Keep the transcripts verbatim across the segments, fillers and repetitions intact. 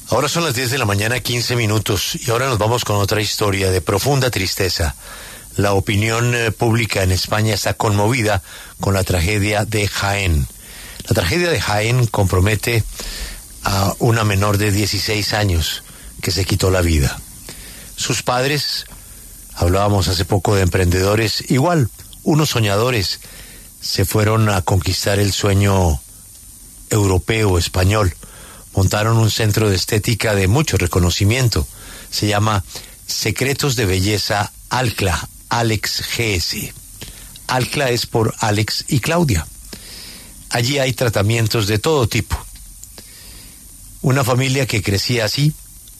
Ahora son las diez de la mañana, quince minutos, y ahora nos vamos con otra historia de profunda tristeza. La opinión eh, pública en España está conmovida con la tragedia de Jaén. La tragedia de Jaén compromete a una menor de dieciséis años que se quitó la vida. Sus padres, hablábamos hace poco de emprendedores, igual, unos soñadores, se fueron a conquistar el sueño europeo, español. Montaron un centro de estética de mucho reconocimiento. Se llama Secretos de Belleza Alcla, Alex G S. Alcla es por Alex y Claudia. Allí hay tratamientos de todo tipo. Una familia que crecía así,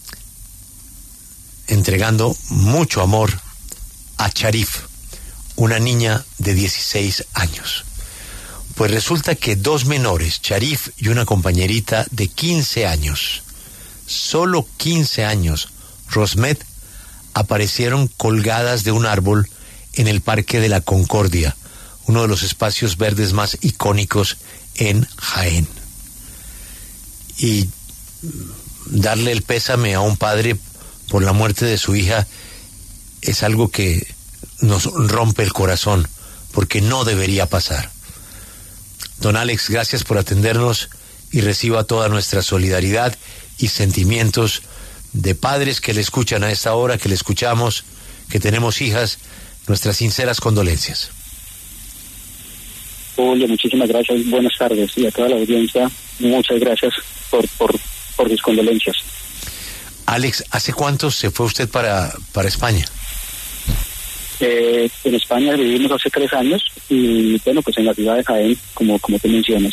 entregando mucho amor a Charif, una niña de dieciséis años. Pues resulta que dos menores, Charif y una compañerita de quince años, solo quince años, Rosmet, aparecieron colgadas de un árbol en el Parque de la Concordia, uno de los espacios verdes más icónicos en Jaén. Y darle el pésame a un padre por la muerte de su hija es algo que nos rompe el corazón, porque no debería pasar. Don Alex, gracias por atendernos y reciba toda nuestra solidaridad y sentimientos de padres que le escuchan a esta hora, que le escuchamos, que tenemos hijas, nuestras sinceras condolencias. Julio, muchísimas gracias, buenas tardes, y a toda la audiencia, muchas gracias por, por, por sus condolencias. Alex, ¿hace cuánto se fue usted para, para España? Eh, en España vivimos hace tres años y bueno, pues en la ciudad de Jaén, como, como tú mencionas.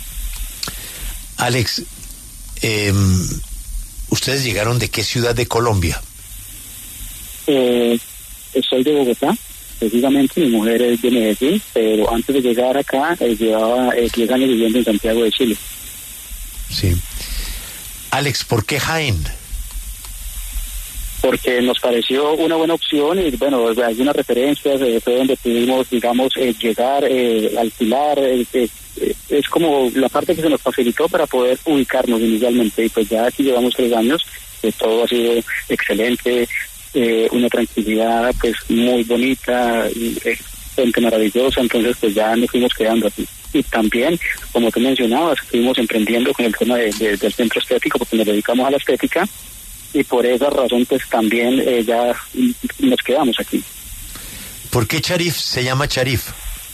Alex, eh, ¿ustedes llegaron de qué ciudad de Colombia? Eh, soy de Bogotá, precisamente, mi mujer es de Medellín, pero antes de llegar acá eh, llevaba eh, diez años viviendo en Santiago de Chile. Sí. Alex, ¿por qué Jaén? Porque nos pareció una buena opción y bueno, algunas referencias eh, fue donde pudimos, digamos, eh, llegar, eh, alquilar, eh, eh, es como la parte que se nos facilitó para poder ubicarnos inicialmente, y pues ya aquí llevamos tres años, eh, todo ha sido excelente, eh, una tranquilidad pues muy bonita, eh, gente maravillosa, entonces pues ya nos fuimos quedando aquí. Y también, como tú mencionabas, estuvimos emprendiendo con el tema de, de, del centro estético, porque nos dedicamos a la estética, y por esa razón pues también eh, ya nos quedamos aquí. ¿Por qué Charif se llama Charif?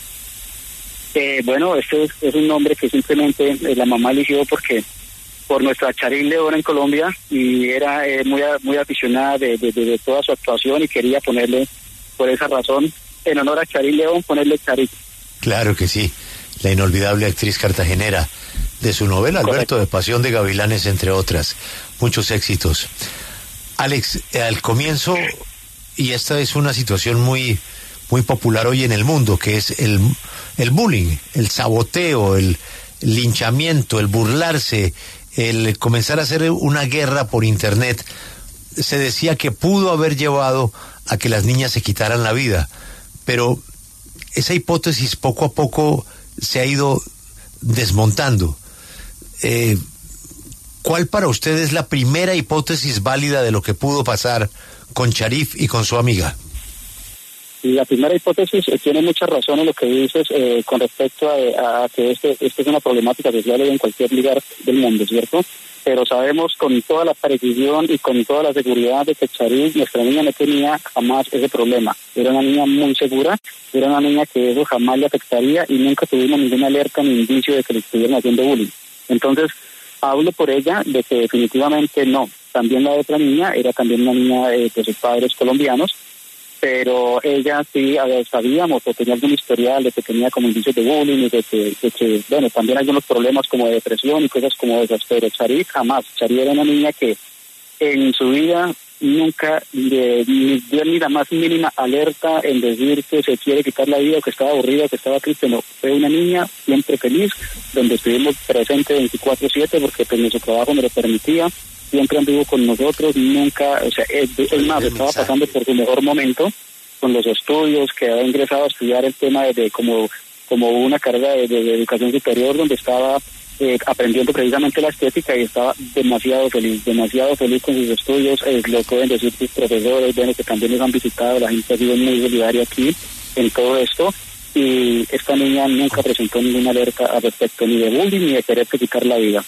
Eh, bueno, este es, es un nombre que simplemente eh, la mamá eligió porque por nuestra Charil León en Colombia, y era eh, muy muy aficionada de, de, de toda su actuación y quería ponerle, por esa razón, en honor a Charil León, ponerle Charif. Claro que sí, la inolvidable actriz cartagenera, de su novela Alberto, correcto, de Pasión de Gavilanes, entre otras. Muchos éxitos. Alex, al comienzo, y esta es una situación muy muy popular hoy en el mundo, que es el, el bullying, el saboteo, el linchamiento, el burlarse, el comenzar a hacer una guerra por internet. Se decía que pudo haber llevado a que las niñas se quitaran la vida, pero esa hipótesis poco a poco se ha ido desmontando. Eh, ¿Cuál para usted es la primera hipótesis válida de lo que pudo pasar con Charif y con su amiga? La primera hipótesis eh, tiene mucha razón en lo que dices eh, con respecto a, a que este, este es una problemática social en cualquier lugar del mundo, ¿cierto? Pero sabemos con toda la precisión y con toda la seguridad de que Charif, nuestra niña, no tenía jamás ese problema. Era una niña muy segura, era una niña que eso jamás le afectaría y nunca tuvimos ninguna alerta ni indicio de que le estuvieran haciendo bullying. Entonces, hablo por ella de que definitivamente no. También la otra niña era también una niña eh, de sus padres colombianos, pero ella sí, a ver, sabíamos o tenía algún historial de que tenía como indicios de bullying y de que, de que, bueno, también algunos problemas como de depresión y cosas como esas, pero Charif jamás. Charif era una niña que en su vida nunca de, ni dio ni la más mínima alerta en decir que se quiere quitar la vida, o que estaba aburrida, o que estaba triste. No, fue una niña siempre feliz, donde estuvimos presentes veinticuatro siete porque pues nuestro trabajo me lo permitía, siempre anduvo con nosotros, nunca, o sea, es, es más, estaba pasando por su mejor momento con los estudios, que había ingresado a estudiar el tema de, de como, como una carrera de, de, de educación superior, donde estaba eh, aprendiendo precisamente la estética y estaba demasiado feliz, demasiado feliz con sus estudios. Eh, lo pueden decir sus profesores, bueno, que también nos han visitado, la gente ha sido muy solidaria aquí en todo esto. Y esta niña nunca presentó ninguna alerta al respecto ni de bullying ni de querer quitar la vida.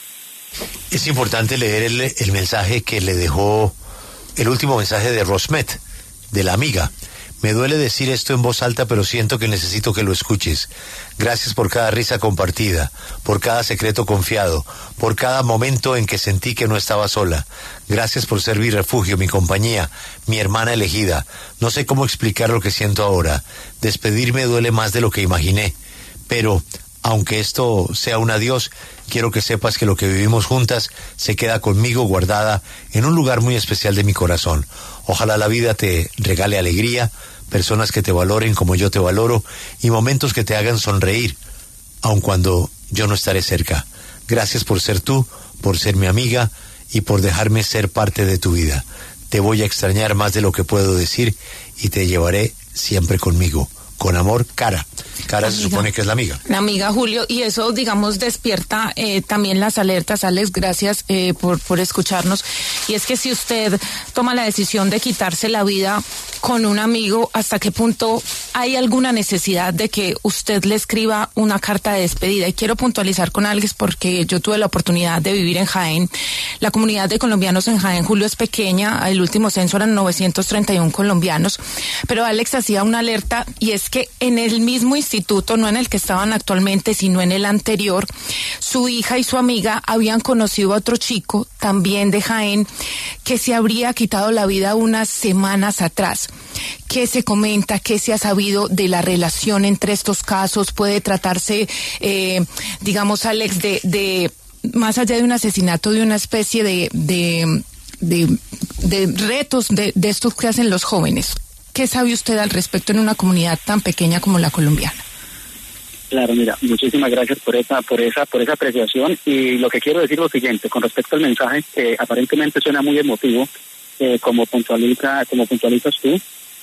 Es importante leer el, el mensaje que le dejó, el último mensaje de Rosmet, de la amiga. Me duele decir esto en voz alta, pero siento que necesito que lo escuches. Gracias por cada risa compartida, por cada secreto confiado, por cada momento en que sentí que no estaba sola. Gracias por ser mi refugio, mi compañía, mi hermana elegida. No sé cómo explicar lo que siento ahora. Despedirme duele más de lo que imaginé. Pero, aunque esto sea un adiós, quiero que sepas que lo que vivimos juntas se queda conmigo guardada en un lugar muy especial de mi corazón. Ojalá la vida te regale alegría, personas que te valoren como yo te valoro y momentos que te hagan sonreír, aun cuando yo no estaré cerca. Gracias por ser tú, por ser mi amiga y por dejarme ser parte de tu vida. Te voy a extrañar más de lo que puedo decir y te llevaré siempre conmigo. Con amor, Cara. Cara se supone que es la amiga. La amiga, Julio, y eso, digamos, despierta eh, también las alertas. Alex, gracias eh, por, por escucharnos. Y es que si usted toma la decisión de quitarse la vida con un amigo, ¿hasta qué punto hay alguna necesidad de que usted le escriba una carta de despedida? Y quiero puntualizar con Alex porque yo tuve la oportunidad de vivir en Jaén. La comunidad de colombianos en Jaén, Julio, es pequeña. El último censo eran novecientos treinta y uno colombianos. Pero Alex hacía una alerta y es que en el mismo instituto, no en el que estaban actualmente, sino en el anterior, su hija y su amiga habían conocido a otro chico, también de Jaén, que se habría quitado la vida unas semanas atrás. ¿Qué se comenta? ¿Qué se ha sabido de la relación entre estos casos? ¿Puede tratarse, eh, digamos, Alex, de, de, más allá de un asesinato, de una especie de, de, de, de retos de, de estos que hacen los jóvenes? ¿Qué sabe usted al respecto en una comunidad tan pequeña como la colombiana? Claro, mira, muchísimas gracias por esa, por esa, por esa apreciación. Y lo que quiero decir es lo siguiente, con respecto al mensaje, que aparentemente suena muy emotivo, eh, como puntualiza, como puntualizas tú.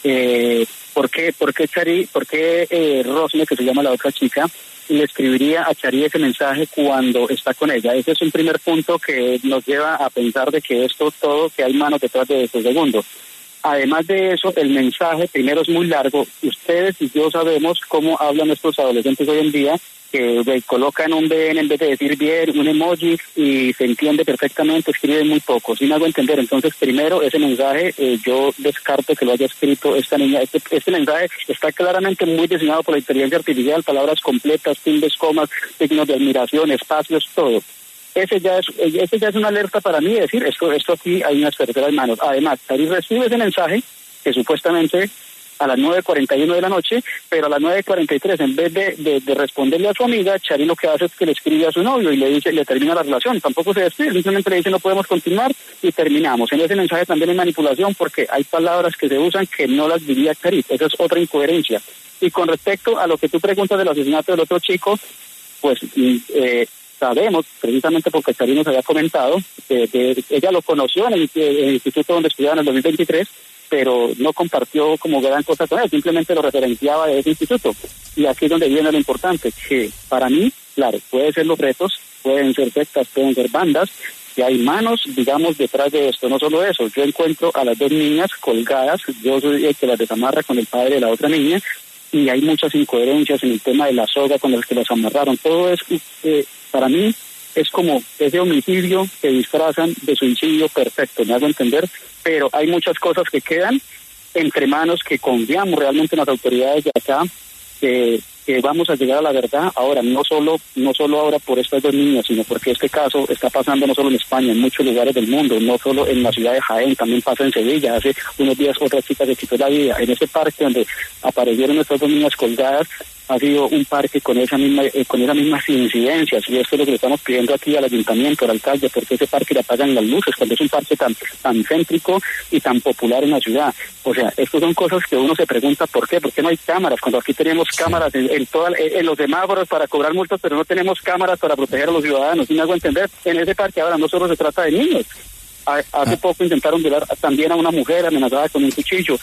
Eh, ¿Por qué, por qué Chari, por qué eh, Rosme, que se llama la otra chica, le escribiría a Chari ese mensaje cuando está con ella? Ese es un primer punto que nos lleva a pensar de que esto todo, que hay manos detrás de esto. Segundo, además de eso, el mensaje primero es muy largo. Ustedes y yo sabemos cómo hablan nuestros adolescentes hoy en día, que eh, colocan un B N en vez de decir bien, un emoji, y se entiende perfectamente, escriben muy poco, sin algo entender. Entonces, primero, ese mensaje, eh, yo descarto que lo haya escrito esta niña. Este, este mensaje está claramente muy diseñado por la inteligencia artificial, palabras completas, tildes, comas, signos de admiración, espacios, todo. Ese ya es ese ya es una alerta para mí, decir, esto esto aquí hay unas terceras manos. Además, Chari recibe ese mensaje, que supuestamente a las nueve cuarenta y uno de la noche, pero a las nueve cuarenta y tres, en vez de, de, de responderle a su amiga, Chari lo que hace es que le escribe a su novio y le dice, le termina la relación. Tampoco se despide, simplemente le dice no podemos continuar y terminamos. En ese mensaje también hay manipulación porque hay palabras que se usan que no las diría Chari. Esa es otra incoherencia. Y con respecto a lo que tú preguntas del asesinato del otro chico, pues eh, sabemos, precisamente porque Chari nos había comentado, eh, que ella lo conoció en el, en el instituto donde estudiaba en el dos mil veintitrés, pero no compartió como gran cosa con él, simplemente lo referenciaba de ese instituto. Y aquí es donde viene lo importante, que para mí, claro, pueden ser los retos, pueden ser sectas, pueden ser bandas, y hay manos, digamos, detrás de esto. No solo eso, yo encuentro a las dos niñas colgadas, yo soy el que las desamarra con el padre de la otra niña, y hay muchas incoherencias en el tema de la soga con el que las amarraron. Todo es, eh, para mí, es como ese homicidio que disfrazan de suicidio perfecto, me hago entender, pero hay muchas cosas que quedan entre manos que confiamos realmente en las autoridades de acá, que, que vamos a llegar a la verdad ahora, no solo no solo ahora por estas dos niñas, sino porque este caso está pasando no solo en España, en muchos lugares del mundo, no solo en la ciudad de Jaén, también pasa en Sevilla. Hace unos días otra chica se quitó la vida. En ese parque donde aparecieron estas dos niñas colgadas, ha sido un parque con esa misma eh, con esas mismas incidencias, y esto es lo que le estamos pidiendo aquí al ayuntamiento, al alcalde, porque ese parque le apagan las luces cuando es un parque tan tan céntrico y tan popular en la ciudad. O sea, estas son cosas que uno se pregunta por qué, por qué no hay cámaras, cuando aquí tenemos cámaras en, en, toda, en los semáforos para cobrar multas, pero no tenemos cámaras para proteger a los ciudadanos. ¿Sí me hago entender? En ese parque ahora no solo se trata de niños. Hace poco intentaron violar también a una mujer amenazada con un cuchillo.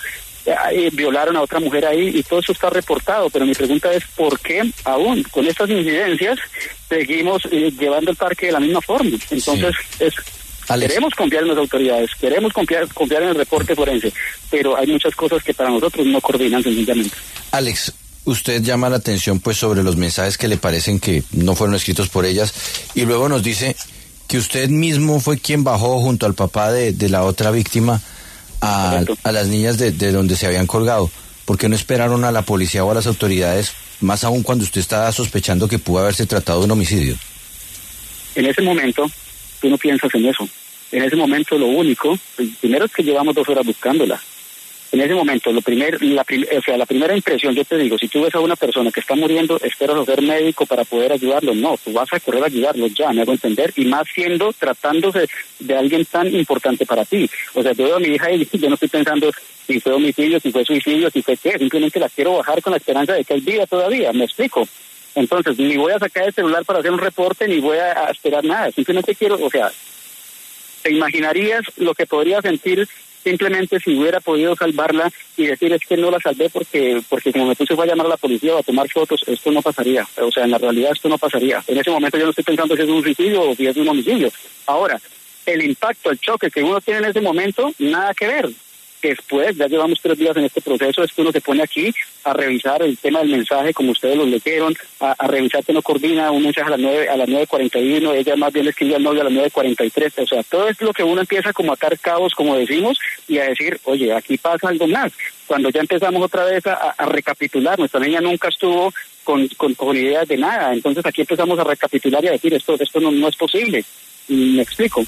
eh, violaron a otra mujer ahí, y todo eso está reportado. Pero mi pregunta es, ¿por qué aún con estas incidencias seguimos eh, llevando el parque de la misma forma? Entonces, sí. es... Alex. Queremos confiar en las autoridades, queremos confiar, confiar en el reporte forense, pero hay muchas cosas que para nosotros no coordinan sencillamente. Alex, usted llama la atención pues sobre los mensajes que le parecen que no fueron escritos por ellas, y luego nos dice que usted mismo fue quien bajó junto al papá de, de la otra víctima a, a las niñas de, de donde se habían colgado. ¿Por qué no esperaron a la policía o a las autoridades, más aún cuando usted estaba sospechando que pudo haberse tratado de un homicidio? En ese momento tú no piensas en eso. En ese momento lo único, primero es que llevamos dos horas buscándola. En ese momento, lo primer, la, o sea, la primera impresión, yo te digo, si tú ves a una persona que está muriendo, esperas a ser médico para poder ayudarlo. No, tú vas a correr a ayudarlo ya, me hago entender, y más siendo, tratándose de alguien tan importante para ti. O sea, yo veo a mi hija y yo no estoy pensando si fue homicidio, si fue suicidio, si fue qué, simplemente la quiero bajar con la esperanza de que hay vida todavía, me explico. Entonces, ni voy a sacar el celular para hacer un reporte, ni voy a, a esperar nada. Simplemente quiero, o sea, ¿te imaginarías lo que podría sentir simplemente si hubiera podido salvarla y decir es que no la salvé porque porque como me puse fue a llamar a la policía o a tomar fotos? Esto no pasaría. O sea, en la realidad esto no pasaría. En ese momento yo no estoy pensando si es un suicidio o si es un homicidio. Ahora, el impacto, el choque que uno tiene en ese momento, nada que ver. Después, ya llevamos tres días en este proceso, es que uno se pone aquí a revisar el tema del mensaje, como ustedes lo leyeron, a, a revisar que no coordina un mensaje a las nueve, a las nueve cuarenta y uno, ella más bien le escribió al novio a las nueve cuarenta y tres, o sea, todo es lo que uno empieza como a atar cabos, como decimos, y a decir, oye, aquí pasa algo más. Cuando ya empezamos otra vez a, a recapitular, nuestra niña nunca estuvo con, con, con ideas de nada, entonces aquí empezamos a recapitular y a decir, esto, esto no, no es posible, y me explico.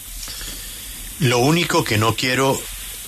Lo único que no quiero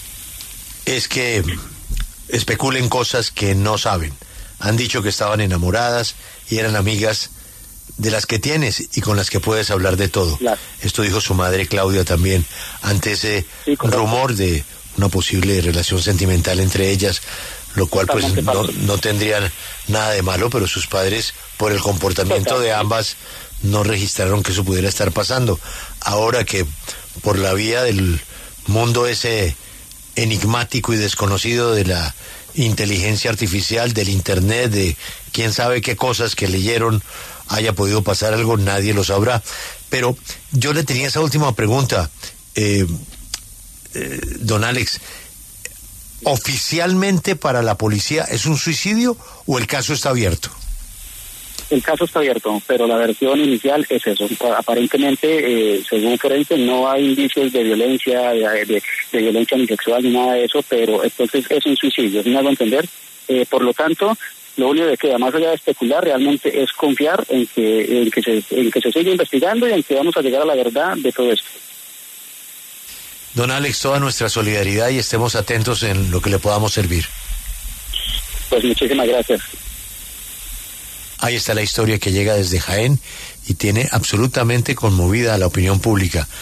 es que especulen cosas que no saben. Han dicho que estaban enamoradas y eran amigas de las que tienes y con las que puedes hablar de todo. Claro. Esto dijo su madre Claudia también, ante ese sí, rumor de una posible relación sentimental entre ellas, lo cual pues no, no tendría nada de malo, pero sus padres, por el comportamiento de ambas, no registraron que eso pudiera estar pasando. Ahora que por la vía del mundo ese enigmático y desconocido de la inteligencia artificial, del internet, de quién sabe qué cosas que leyeron, haya podido pasar algo, nadie lo sabrá. Pero yo le tenía esa última pregunta, eh, eh, don Alex. ¿Oficialmente para la policía es un suicidio o el caso está abierto? El caso está abierto, pero la versión inicial es eso. Aparentemente, eh, según forense, no hay indicios de violencia, de, de, de violencia ni sexual ni nada de eso, pero entonces es un suicidio, ¿sí me hago entender? Eh, por lo tanto, lo único que queda, más allá de especular, realmente es confiar en que, en que se, en que se siga investigando y en que vamos a llegar a la verdad de todo esto. Don Alex, toda nuestra solidaridad y estemos atentos en lo que le podamos servir. Pues muchísimas gracias. Ahí está la historia que llega desde Jaén y tiene absolutamente conmovida a la opinión pública.